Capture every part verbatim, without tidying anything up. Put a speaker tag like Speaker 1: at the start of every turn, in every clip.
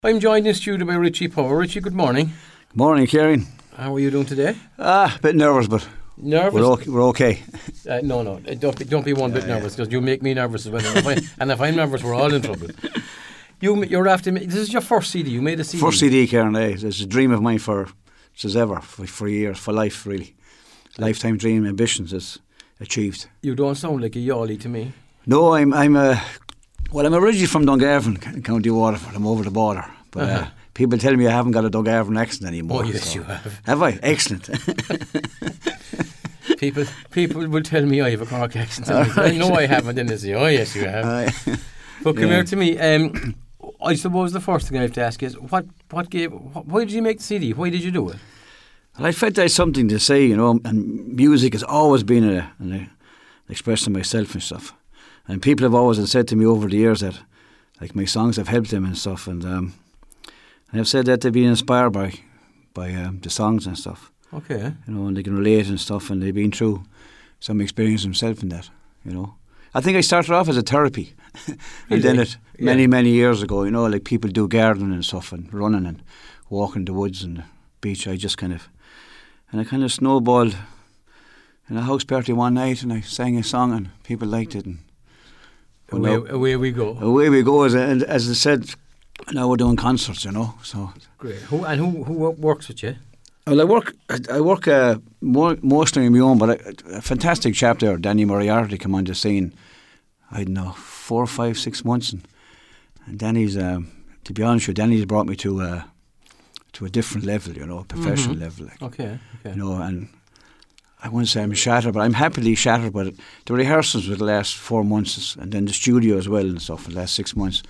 Speaker 1: I'm joined in studio by Richie Power. Richie, good morning.
Speaker 2: Good morning, Kieran.
Speaker 1: How are you doing today?
Speaker 2: Ah, a bit nervous, but
Speaker 1: nervous.
Speaker 2: We're okay. We're okay.
Speaker 1: uh, no, no, don't be, don't be one bit yeah, nervous because yeah. you make me nervous as well. And if, I, and if I'm nervous, we're all in trouble. You, you're after me. This is your first C D. You made a C D.
Speaker 2: First C D, Kieran. Eh? It's a dream of mine for since ever, for, for years, for life, really. Lifetime dream, ambitions is achieved.
Speaker 1: You don't sound like a yawly to me.
Speaker 2: No, I'm. I'm a. Well, I'm originally from Dungarvan, County Waterford. I'm over the border. But uh-huh. uh, people tell me I haven't got a Dungarvan accent anymore.
Speaker 1: Oh, yes,
Speaker 2: so.
Speaker 1: you have.
Speaker 2: Have I? Excellent.
Speaker 1: people people will tell me I have a Cork accent. Right. I know I haven't, and they say, oh, yes, you have. Uh, but come yeah. here to me. Um, I suppose the first thing I have to ask is, what, what gave, why did you make the C D? Why did you do it?
Speaker 2: Well, I felt I had something to say, you know, and music has always been a, an expression of myself and stuff. And people have always said to me over the years that, like, my songs have helped them and stuff, and um, and I've said that they've been inspired by by um, the songs and stuff.
Speaker 1: Okay.
Speaker 2: You know, and they can relate and stuff, and they've been through some experience themselves in that, you know. I think I started off as a therapy. I
Speaker 1: really?
Speaker 2: did it many,
Speaker 1: yeah.
Speaker 2: many years ago, you know, like people do gardening and stuff and running and walking the woods and the beach. I just kind of, and I kind of snowballed in a house party one night, and I sang a song and people liked it, and
Speaker 1: away, away we go.
Speaker 2: Away we go, as, as I said. Now we're doing concerts, you know. So
Speaker 1: great. Who and who who works with you?
Speaker 2: Well, I work. I work uh, more, mostly on my own, but I, a fantastic chap there, Danny Moriarty, came on the scene. I don't know, four, five, six months, and, and Danny's. Um, to be honest with you, Danny's brought me to uh, to a different level, you know, a professional
Speaker 1: mm-hmm.
Speaker 2: level. Like,
Speaker 1: okay, okay.
Speaker 2: You know, and I wouldn't say I'm shattered, but I'm happily shattered. But the rehearsals were the last four months, and then the studio as well and stuff for the last six months.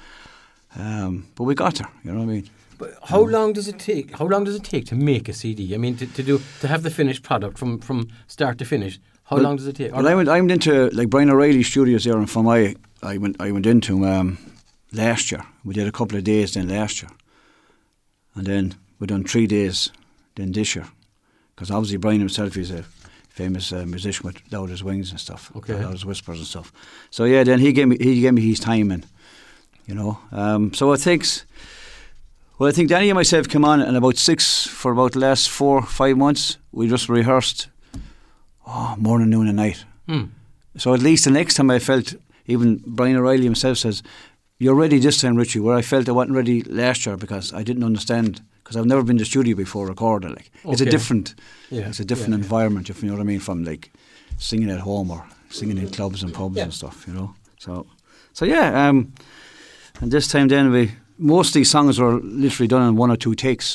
Speaker 2: Um, but we got there, you know what I mean.
Speaker 1: But how um, long does it take? How long does it take to make a C D? I mean, to, to do to have the finished product from, from start to finish. How well, long does it take?
Speaker 2: Well, I went I went into like Brian O'Reilly Studios there in Fermoy. I went I went into um, last year. We did a couple of days then last year, and then we done three days then this year, because obviously Brian himself is a famous uh, musician with Loud as Wings and stuff.
Speaker 1: Okay.
Speaker 2: Loud as Whispers and stuff. So yeah, then he gave me he gave me his time and. You know, um, so it takes. Well, I think Danny and myself came on, and about six for about the last four, five months, we just rehearsed. Oh, morning, noon, and night.
Speaker 1: Hmm.
Speaker 2: So at least the next time I felt, even Brian O'Reilly himself says, "You're ready this time, Richie." Where I felt I wasn't ready last year because I didn't understand, because I've never been to the studio before recording. Like okay. it's a different, yeah. it's a different yeah, environment, yeah. if you know what I mean, from like singing at home or singing in clubs and pubs yeah. and stuff. You know, so so yeah. Um, And this time then, we most of these songs were literally done in one or two takes.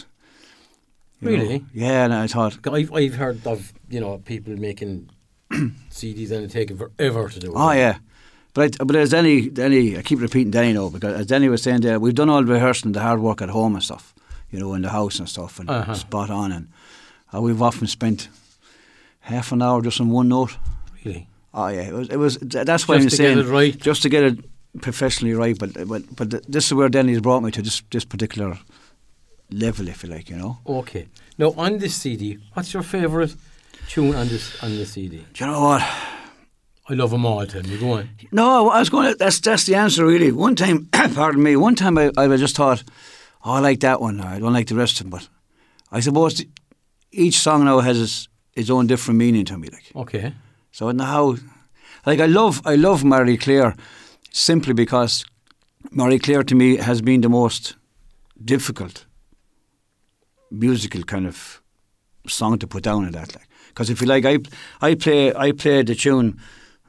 Speaker 1: Really?
Speaker 2: Know? Yeah, and I thought...
Speaker 1: I've, I've heard of, you know, people making C Ds and it taking forever to do it.
Speaker 2: Oh, yeah. But I, but as Danny, Danny, I keep repeating Danny now, because as Danny was saying there, we've done all the rehearsing, the hard work at home and stuff, you know, in the house and stuff, and uh-huh. spot on. And uh, we've often spent half an hour just on one note.
Speaker 1: Really?
Speaker 2: Oh, yeah. It was. It was that's why I'm saying...
Speaker 1: Just to get it right.
Speaker 2: Just to get it... professionally right, but but but this is where Danny's brought me to this this particular level, if you like, you know.
Speaker 1: Okay. Now on this C D, what's your favourite tune on this on the C D?
Speaker 2: Do you know what?
Speaker 1: I love them all. Tell me, go on.
Speaker 2: No, I was going. To, that's that's the answer, really. One time, pardon me. One time, I I just thought, oh, I like that one. I don't like the rest of them, but I suppose each song now has its, its own different meaning to me. Like
Speaker 1: okay.
Speaker 2: So now, like I love I love Marie Claire. Simply because Marie Claire to me has been the most difficult musical kind of song to put down in that. Like, because if you like, I I play I play the tune,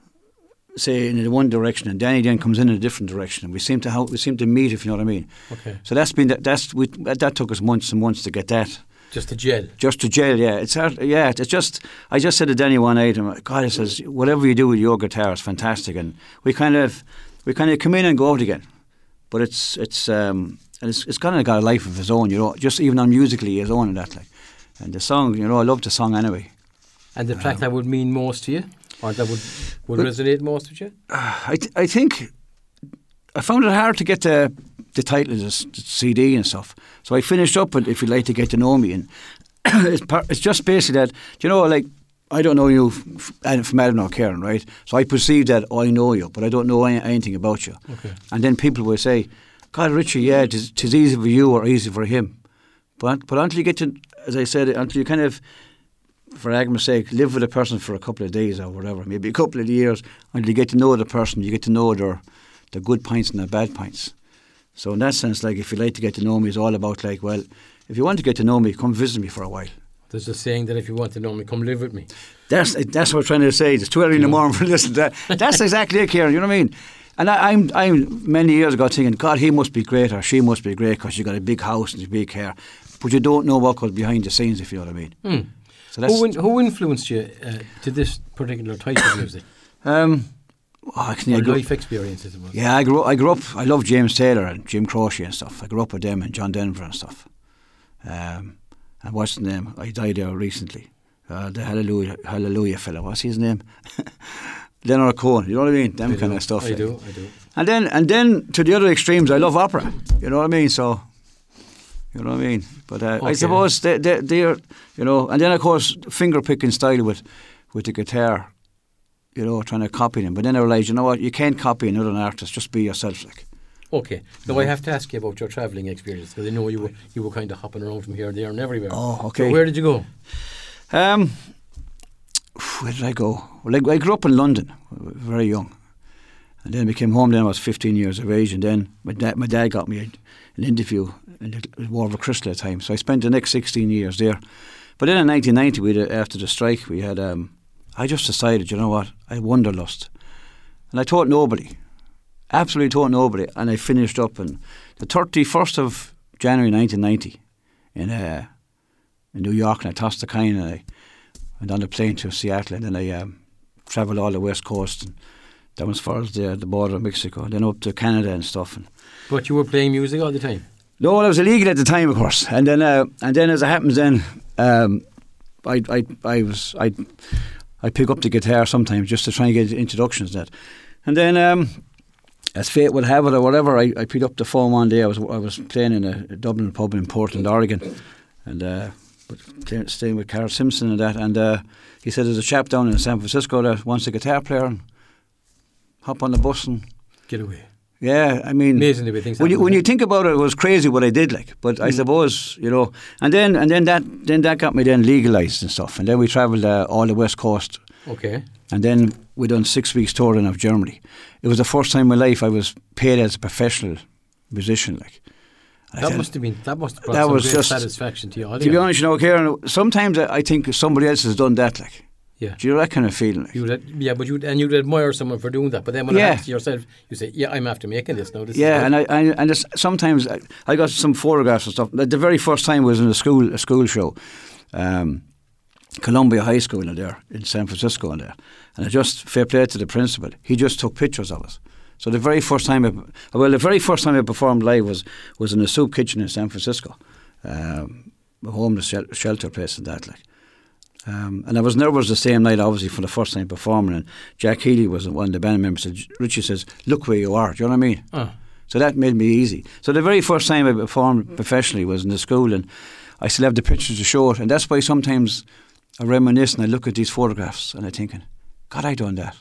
Speaker 2: say in one direction, and Danny then comes in, in a different direction, and we seem to how we seem to meet, if you know what I mean.
Speaker 1: Okay.
Speaker 2: So that's been that that's we that took us months and months to get that.
Speaker 1: Just to gel.
Speaker 2: Just to gel, yeah. It's hard, yeah. It's just I just said to Danny one night, and God, he says whatever you do with your guitar is fantastic, and we kind of. We kind of come in and go out again, but it's it's um and it's it's kind of got a life of its own, you know. Just even on musically his own and that, like, and the song, you know, I love the song anyway.
Speaker 1: And the track um, that would mean most to you, or that would would resonate most with you?
Speaker 2: Uh, I th- I think I found it hard to get the the title of the, the C D and stuff. So I finished up with If You'd Like to Get to Know Me, and it's par- it's just basically that, you know, like. I don't know you f- from Adam or Karen, right? So I perceive that oh, I know you, but I don't know any, anything about you.
Speaker 1: Okay.
Speaker 2: And then people will say, God, Richie, yeah, it is, it is easy for you or easy for him. But but until you get to, as I said, until you kind of, for argument's sake, live with a person for a couple of days or whatever, maybe a couple of years, until you get to know the person, you get to know their, their good points and their bad points. So in that sense, like, if you like to get to know me, it's all about, like, well, if you want to get to know me, come visit me for a while.
Speaker 1: There's a saying that if you want to know me, come live with me.
Speaker 2: That's that's what I'm trying to say. It's too early in the morning for listening to that. That's exactly it, Kieran. You know what I mean? And I, I'm I'm many years ago thinking, God, he must be great or she must be great because you got a big house and a big car. But you don't know what goes behind the scenes, if you know what I mean.
Speaker 1: Hmm. So that's who, in, who influenced you uh, to this particular type of music? Um,
Speaker 2: oh, I can,
Speaker 1: or
Speaker 2: I grew,
Speaker 1: life experiences, I suppose.
Speaker 2: Yeah, I grew, I grew up, I love James Taylor and Jim Croce and stuff. I grew up with them and John Denver and stuff. Um, and what's the name? I died there recently. Uh, the Hallelujah Hallelujah fella, what's his name? Leonard Cohen, you know what I mean? Them
Speaker 1: I
Speaker 2: kind
Speaker 1: do,
Speaker 2: of stuff.
Speaker 1: I
Speaker 2: like.
Speaker 1: do, I do.
Speaker 2: And then, and then to the other extremes, I love opera. You know what I mean? So, you know what I mean? But uh, okay. I suppose they, they, they're, you know, and then of course finger picking style with, with the guitar, you know, trying to copy them. But then I realised, you know what? You can't copy another artist. Just be yourself, like.
Speaker 1: Okay. Now I have to ask you about your travelling experience because I know you were you were kind of hopping around from here and there and everywhere.
Speaker 2: Oh, okay.
Speaker 1: So where did you go?
Speaker 2: Um, where did I go? Well, I, I grew up in London, very young, and then I came home. Then I was fifteen years of age, and then my dad my dad got me an interview in the Warwick Crystal at the time. So I spent the next sixteen years there. But then in nineteen ninety, we had, after the strike, we had. Um, I just decided, you know what? I had wanderlust, and I told nobody. Absolutely told nobody, and I finished up on the thirty-first of January nineteen ninety in uh, in New York, and I tossed the coin, and I went on the plane to Seattle, and then I um, travelled all the west coast and down as far as the the border of Mexico, and then up to Canada and stuff. And
Speaker 1: but you were playing music all the time?
Speaker 2: No, I was illegal at the time, of course, and then uh, and then as it happens, then um, I I I was I I pick up the guitar sometimes just to try and get introductions to that, and then. Um, As fate would have it, or whatever, I, I picked up the phone one day. I was I was playing in a, a Dublin pub in Portland, Oregon, and uh, staying with Carl Simpson and that. And uh, he said, "There's a chap down in San Francisco that wants a guitar player, and hop on the bus and
Speaker 1: get away."
Speaker 2: Yeah, I mean,
Speaker 1: amazing the way things
Speaker 2: when
Speaker 1: happen,
Speaker 2: you when you think about it, it was crazy what I did, like. But mm. I suppose, you know, and then and then that then that got me then legalised and stuff, and then we travelled uh, all the west coast.
Speaker 1: Okay.
Speaker 2: And then we done six weeks touring of Germany. It was the first time in my life I was paid as a professional musician, like.
Speaker 1: And that must have been that must have brought that some was great just, satisfaction to you.
Speaker 2: To be honest, you know, Kieran, sometimes I think somebody else has done that, like.
Speaker 1: Yeah.
Speaker 2: Do you know that kind of feeling? Like?
Speaker 1: You would, yeah, but you and you'd admire someone for doing that. But then when yeah. it happens to yourself, you say, "Yeah, I'm after making this now." This
Speaker 2: yeah,
Speaker 1: is
Speaker 2: and I, I and it's, sometimes I, I got some photographs and stuff. Like the very first time was in a school a school show. Um, Columbia High School in there in San Francisco in there, and I just fair play to the principal. He just took pictures of us. So the very first time, I, well, the very first time I performed live was was in a soup kitchen in San Francisco, um, a homeless shel- shelter place and that like. Um, and I was nervous the same night, obviously, for the first time performing. And Jack Healy was one of the band members. Said, Richie says, "Look where you are." Do you know what I mean? Oh. So that made me easy. So the very first time I performed professionally was in the school, and I still have the pictures to show it. And that's why sometimes I reminisce and I look at these photographs and I'm thinking, God, I done that.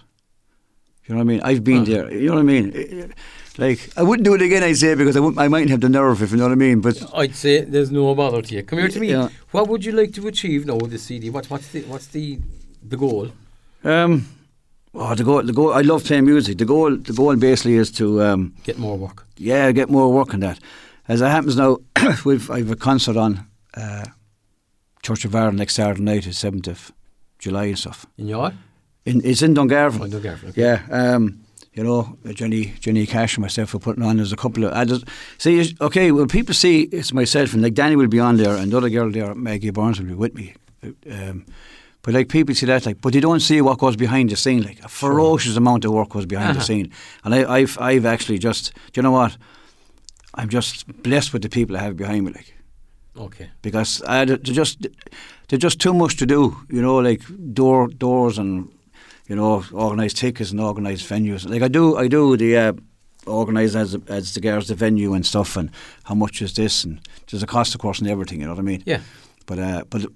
Speaker 2: You know what I mean? I've been oh. there. You know what I mean? Like, I wouldn't do it again, I'd say, because I, wouldn't, I mightn't have the nerve, if you know what I mean. But
Speaker 1: I'd say there's no bother to you. Come here to me.
Speaker 2: Yeah.
Speaker 1: What would you like to achieve now with the C D? What, what's the what's the the goal?
Speaker 2: Um, oh, the goal, the goal. I love playing music. The goal, the goal basically is to um,
Speaker 1: get more work.
Speaker 2: Yeah, get more work on that. As it happens now, we've I've a concert on uh, Church of Ireland next Saturday night, the seventh of July and stuff.
Speaker 1: In your?
Speaker 2: In it's in Dungarvan.
Speaker 1: Oh, in Dungarvan. Okay.
Speaker 2: Yeah. Um, You know, Jenny, Jenny Cash and myself were putting on. There's a couple of. I just see. Okay, well, people see it's myself, and like Danny will be on there, and the other girl there, Maggie Barnes, will be with me. Um, but like people see that, like, but they don't see what goes behind the scene. Like a ferocious sure. amount of work goes behind uh-huh. the scene, and I, I've, I've actually just. Do you know what? I'm just blessed with the people I have behind me, like.
Speaker 1: Okay.
Speaker 2: Because I, they're just, they're just too much to do. You know, like door, doors and. You know, organise tickets and organise venues. Like I do, I do the uh, organise as as regards the venue and stuff, and how much is this, and there's a cost, of course, and everything. You know what I mean?
Speaker 1: Yeah.
Speaker 2: But uh, but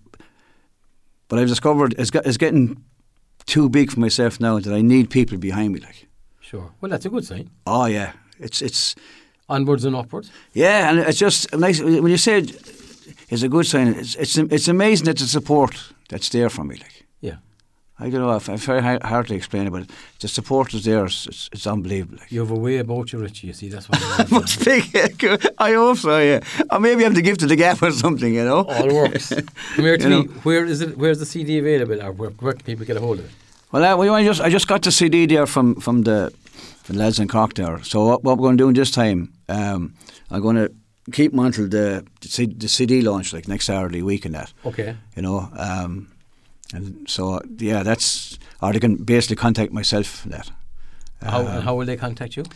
Speaker 2: but I've discovered it's got, it's getting too big for myself now that I need people behind me. Like.
Speaker 1: Sure. Well, that's a good sign.
Speaker 2: Oh yeah, it's it's.
Speaker 1: onwards and upwards.
Speaker 2: Yeah, and it's just nice when you say it's a good sign. It's it's it's amazing that the support that's there from me. Like,
Speaker 1: yeah,
Speaker 2: I don't know. It's very hard, hard to explain it, but the support is there. It's, it's, it's unbelievable. Like.
Speaker 1: You have a way about you, Richie. You see, that's what I
Speaker 2: must be. I hope so. Yeah, or maybe I'm the gift of the gap or something. You know,
Speaker 1: all works. Come here to me. Know? Where is it? Where's the C D available, or where, where can people get a hold of it?
Speaker 2: Well, uh, well, I just I just got the C D there from from the, the lads in Cork there. So what, what we're going to do this time, um, I'm going to keep them until the the C D launch, like next Saturday week and that.
Speaker 1: Okay.
Speaker 2: You know, um, and so yeah, that's or they can basically contact myself for that.
Speaker 1: How
Speaker 2: uh,
Speaker 1: and how will they contact you?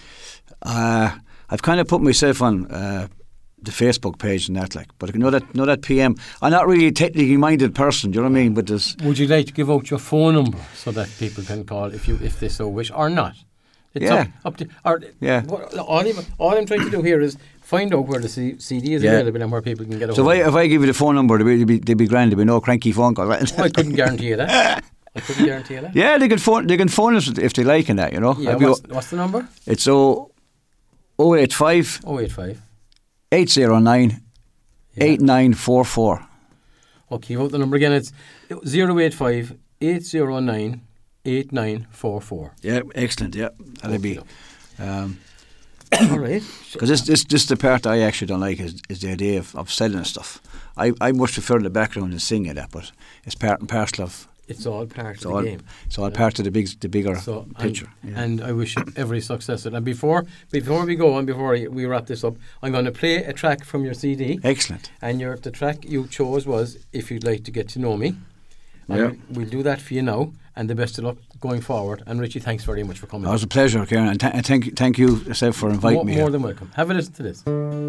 Speaker 2: Uh, I've kind of put myself on uh, the Facebook page and that, like, but you know that know that P M. I'm not really a technically minded person. Do you know what I mean? But there's
Speaker 1: would you like to give out your phone number so that people can call if you if they so wish or not? It's
Speaker 2: yeah.
Speaker 1: Up, up to, or,
Speaker 2: yeah.
Speaker 1: What, all, I'm, all I'm trying to do here is find out where the C- CD is yeah. available and where people can get it.
Speaker 2: So if I, if I give you the phone number, they'd be, they'd be grand. There'd be no cranky phone call.
Speaker 1: Right? I couldn't guarantee you that. I couldn't guarantee you that.
Speaker 2: Yeah, they can phone. They can phone us if they like and that. You know.
Speaker 1: Yeah. What's, what's the number?
Speaker 2: It's oh oh eight five
Speaker 1: oh eight five
Speaker 2: eight zero nine eight nine four four.
Speaker 1: Okay, vote the number again. It's zero eight five eight zero nine eight nine four four.
Speaker 2: Yeah, excellent. Yeah, that'll be. Um,
Speaker 1: all right.
Speaker 2: Because this, this, this the part I actually don't like is, is the idea of, of selling stuff. I, I much prefer the background and singing that, but it's part and parcel of.
Speaker 1: It's all part
Speaker 2: it's
Speaker 1: of
Speaker 2: all,
Speaker 1: the game.
Speaker 2: It's all yeah. part of the big, the bigger
Speaker 1: so,
Speaker 2: picture.
Speaker 1: And,
Speaker 2: yeah.
Speaker 1: and I wish you every success. And before before we go and before we wrap this up, I'm going to play a track from your C D.
Speaker 2: Excellent.
Speaker 1: And your the track you chose was "If You'd Like to Get to Know Me." And
Speaker 2: yeah.
Speaker 1: we'll, we'll do that for you now. And the best of luck going forward. And Richie, thanks very much for coming.
Speaker 2: It was a pleasure, Kieran, and, th- and thank thank you, Seb, for inviting
Speaker 1: more,
Speaker 2: me.
Speaker 1: More
Speaker 2: here.
Speaker 1: than welcome. Have a listen to this.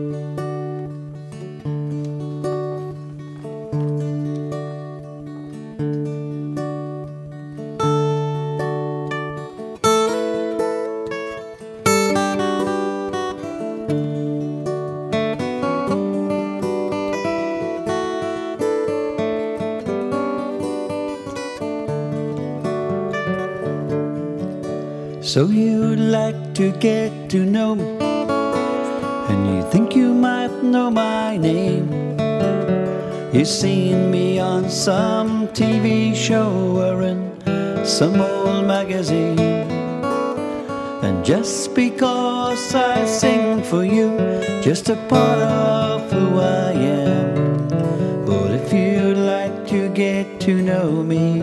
Speaker 3: So you'd like to get to know me, and you think you might know my name. You've seen me on some T V show or in some old magazine. And just because I sing for you, just a part of who I am. But if you'd like to get to know me,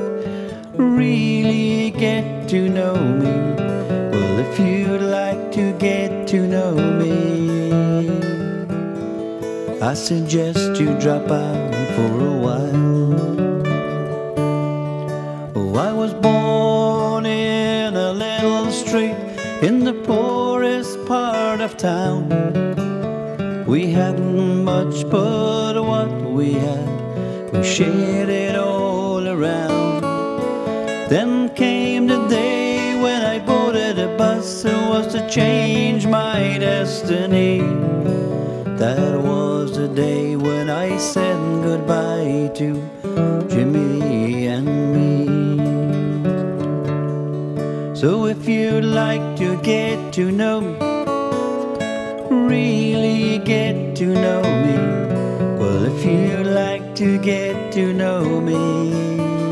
Speaker 3: really get to know me, well, if you'd like to get to know me, I suggest you drop out for a while. Oh, I was born in a little street in the poorest part of town. We hadn't much, but what we had, we shared it all around. Then came the day when I boarded a bus. It was to change my destiny. That was the day when I said goodbye to Jimmy and me. So if you'd like to get to know me, really get to know me, well, if you'd like to get to know me,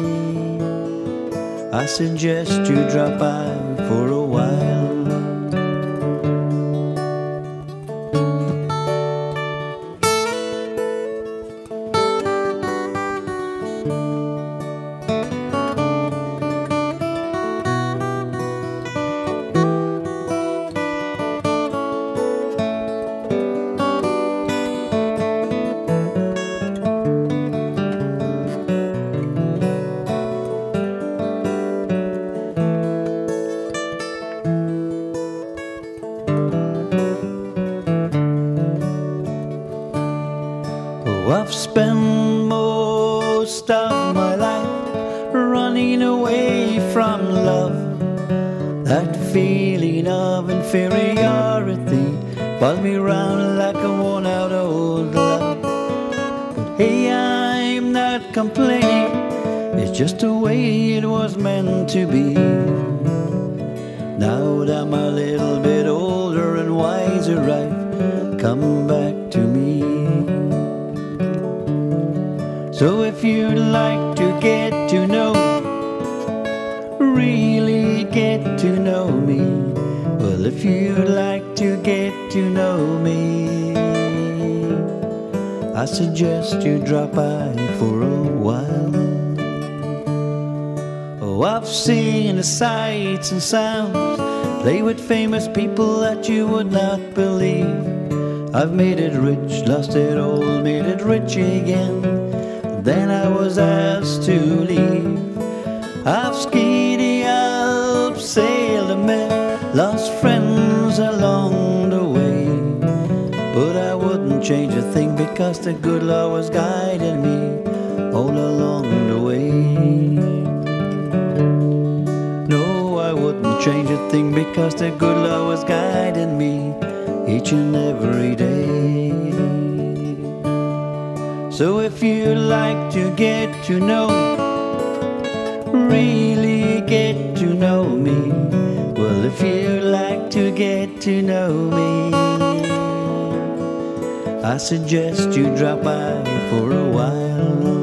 Speaker 3: I suggest you drop by for a while. I've spent most of my life running away from love. That feeling of inferiority followed me round like a worn-out old love. But hey, I'm not complaining, it's just the way it was meant to be. Now that I'm a little bit older and wiser, I've come back to me. So if you'd like to get to know, really get to know me, well, if you'd like to get to know me, I suggest you drop by for a while. Oh, I've seen the sights and sounds, play with famous people that you would not believe. I've made it rich, lost it all, made it rich again. Then I was asked to leave. I've skied the Alps, sailed the Med, lost friends along the way, but I wouldn't change a thing because the good Lord was guiding me all along the way. No, I wouldn't change a thing because the good Lord was guiding me each and every day. So if you'd like to get to know, really get to know me, well, if you'd like to get to know me, I suggest you drop by for a while.